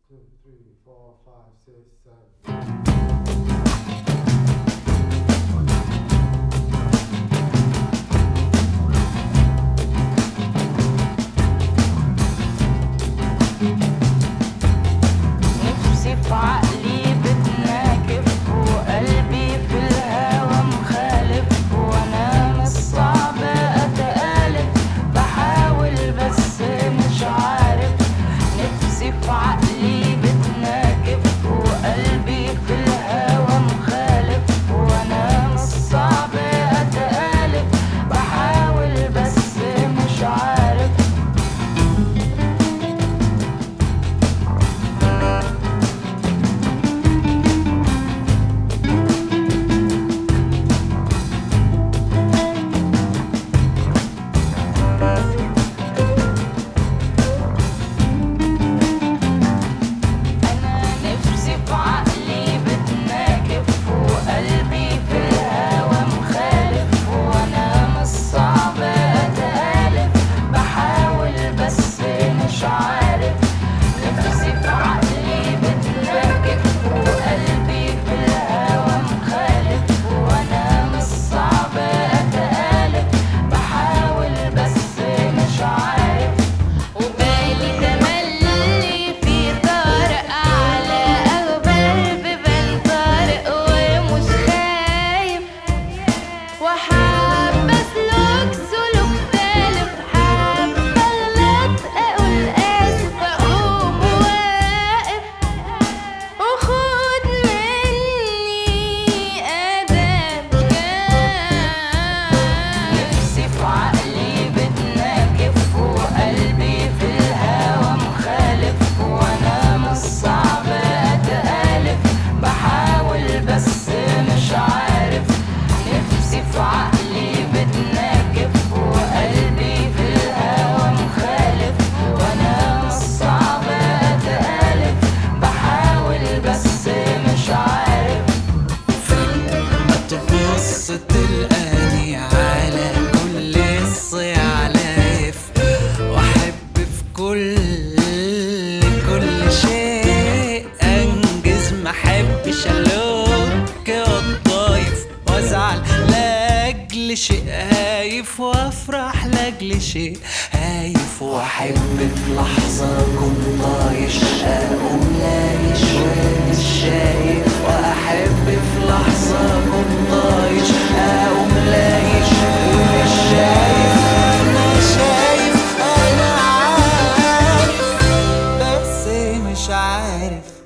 2, 3, 4, 5, 6, 7. نفسي في عقلي بتناكف وقلبي في الهوا مخالف، وانا مش صعب اتآلف، بحاول بس مش عارف. نفسي في عقلي بتناكف وقلبي في الهوا مخالف، وانا مش صعب اتآلف، بحاول بس مش عارف. تلقاني على كل الصياعلاف، واحب في كل شيء انجز، ما احبش الوك والضايف، وازعل لاجل شيء هايف، وافرح لاجل شيء هايف، واحب في لحظة اكون طايش، اقوم لايش ومش شايف، واحب في لحظة اكون طايش، اقوم لايش ومش شايف. انا شايف، انا عارف، بس مش عارف.